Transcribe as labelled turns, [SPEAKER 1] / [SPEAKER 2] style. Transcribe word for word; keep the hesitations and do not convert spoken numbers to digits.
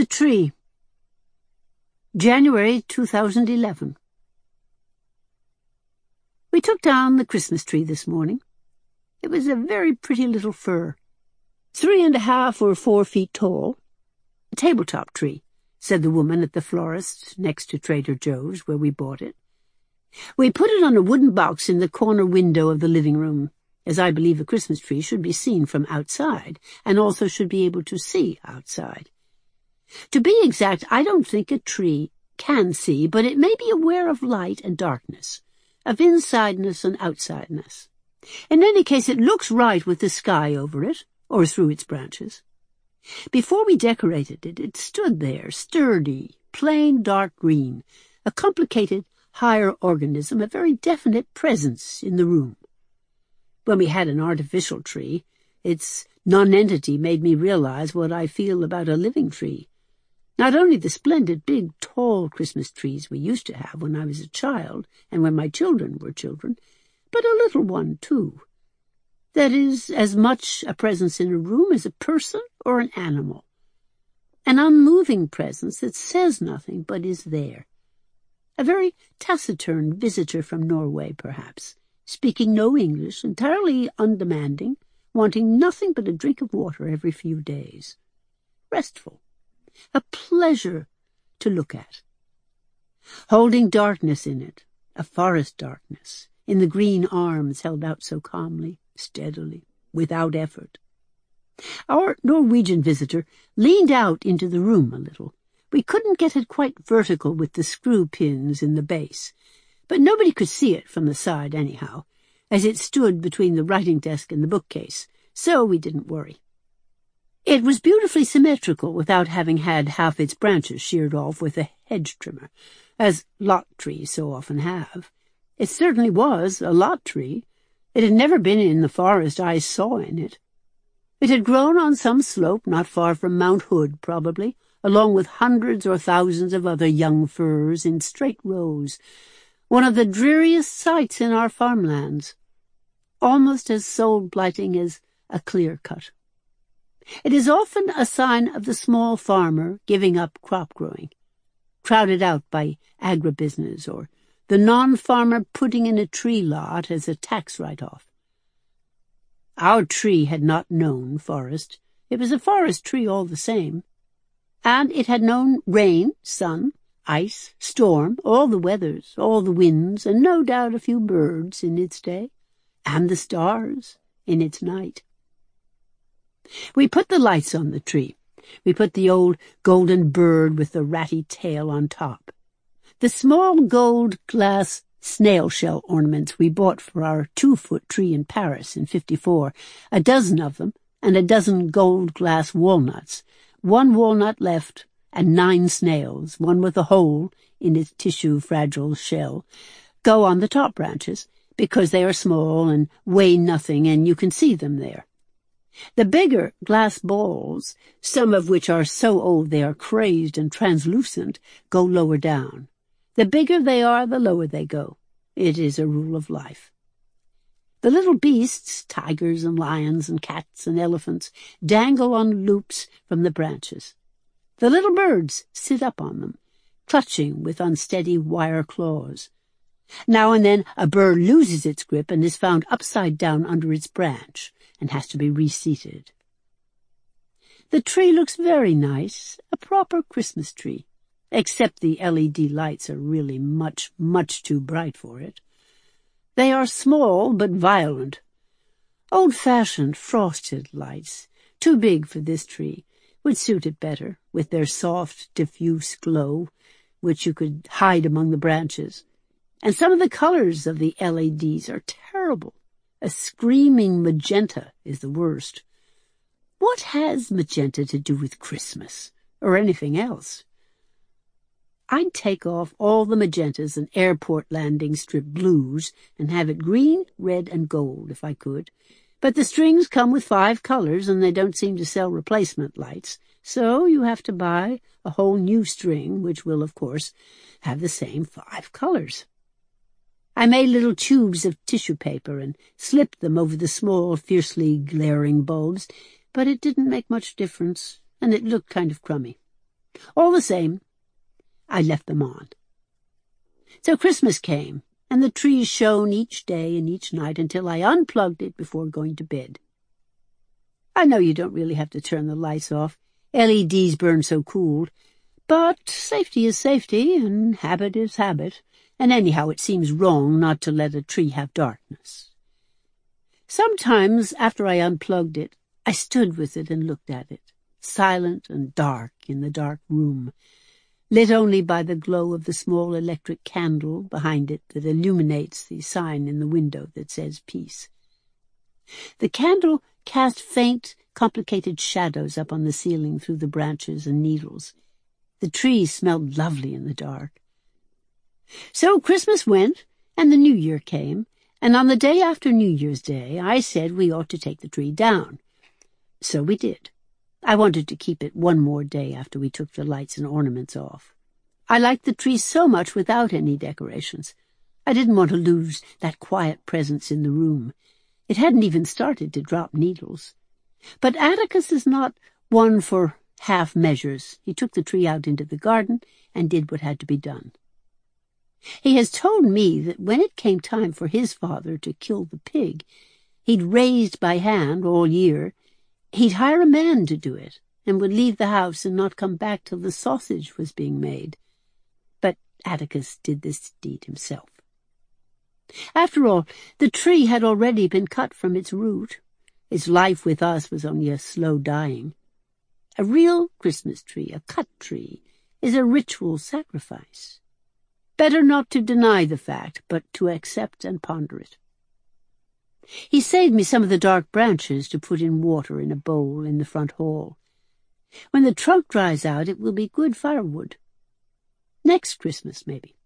[SPEAKER 1] The Tree, January two thousand eleven. We took down the Christmas tree this morning. It was a very pretty little fir, three and a half or four feet tall. A tabletop tree, said the woman at the florist next to Trader Joe's, where we bought it. We put it on a wooden box in the corner window of the living room, as I believe a Christmas tree should be seen from outside, and also should be able to see outside. To be exact, I don't think a tree can see, but it may be aware of light and darkness, of insideness and outsideness. In any case, it looks right with the sky over it, or through its branches. Before we decorated it, it stood there, sturdy, plain dark green, a complicated, higher organism, a very definite presence in the room. When we had an artificial tree, its nonentity made me realize what I feel about a living tree. Not only the splendid, big, tall Christmas trees we used to have when I was a child and when my children were children, but a little one, too. That is as much a presence in a room as a person or an animal. An unmoving presence that says nothing but is there. A very taciturn visitor from Norway, perhaps, speaking no English, entirely undemanding, wanting nothing but a drink of water every few days. Restful. A pleasure to look at. Holding darkness in it, a forest darkness, in the green arms held out so calmly, steadily, without effort. Our Norwegian visitor leaned out into the room a little. We couldn't get it quite vertical with the screw pins in the base, but nobody could see it from the side anyhow, as it stood between the writing desk and the bookcase, so we didn't worry. It was beautifully symmetrical without having had half its branches sheared off with a hedge trimmer, as lot trees so often have. It certainly was a lot tree. It had never been in the forest I saw in it. It had grown on some slope not far from Mount Hood, probably, along with hundreds or thousands of other young firs in straight rows, one of the dreariest sights in our farmlands, almost as soul-blighting as a clear-cut. It is often a sign of the small farmer giving up crop growing, crowded out by agribusiness, or the non-farmer putting in a tree lot as a tax write-off. Our tree had not known forest. It was a forest tree all the same. And it had known rain, sun, ice, storm, all the weathers, all the winds, and no doubt a few birds in its day, and the stars in its night. We put the lights on the tree. We put the old golden bird with the ratty tail on top. The small gold glass snail shell ornaments we bought for our two-foot tree in Paris in fifty-four, a dozen of them, and a dozen gold glass walnuts, one walnut left, and nine snails, one with a hole in its tissue-fragile shell, go on the top branches, because they are small and weigh nothing, and you can see them there. The bigger glass balls, some of which are so old they are crazed and translucent, go lower down. The bigger they are, the lower they go. It is a rule of life. The little beasts, tigers and lions and cats and elephants, dangle on loops from the branches. The little birds sit up on them, clutching with unsteady wire claws. Now and then a bird loses its grip and is found upside down under its branch, and has to be reseated. The tree looks very nice, a proper Christmas tree, except the L E D lights are really much, much too bright for it. They are small but violent, old-fashioned frosted lights, too big for this tree, would suit it better, with their soft, diffuse glow, which you could hide among the branches. And some of the colors of the L E Ds are terrible. A screaming magenta is the worst. What has magenta to do with Christmas, or anything else? I'd take off all the magentas and airport landing strip blues and have it green, red, and gold if I could. But the strings come with five colors, and they don't seem to sell replacement lights, so you have to buy a whole new string, which will, of course, have the same five colors. I made little tubes of tissue paper and slipped them over the small, fiercely glaring bulbs, but it didn't make much difference, and it looked kind of crummy. All the same, I left them on. So Christmas came, and the tree shone each day and each night until I unplugged it before going to bed. I know you don't really have to turn the lights off. L E Ds burn so cool. But safety is safety, and habit is habit, and anyhow it seems wrong not to let a tree have darkness. Sometimes, after I unplugged it, I stood with it and looked at it, silent and dark in the dark room, lit only by the glow of the small electric candle behind it that illuminates the sign in the window that says peace. The candle cast faint, complicated shadows up on the ceiling through the branches and needles. The tree smelled lovely in the dark. So Christmas went, and the New Year came, and on the day after New Year's Day I said we ought to take the tree down. So we did. I wanted to keep it one more day after we took the lights and ornaments off. I liked the tree so much without any decorations. I didn't want to lose that quiet presence in the room. It hadn't even started to drop needles. But Atticus is not one for half measures. He took the tree out into the garden and did what had to be done. He has told me that when it came time for his father to kill the pig he'd raised by hand all year, he'd hire a man to do it, and would leave the house and not come back till the sausage was being made. But Atticus did this deed himself. After all, the tree had already been cut from its root. Its life with us was only a slow dying. A real Christmas tree, a cut tree, is a ritual sacrifice. Better not to deny the fact, but to accept and ponder it. He saved me some of the dark branches to put in water in a bowl in the front hall. When the trunk dries out, it will be good firewood. Next Christmas, maybe.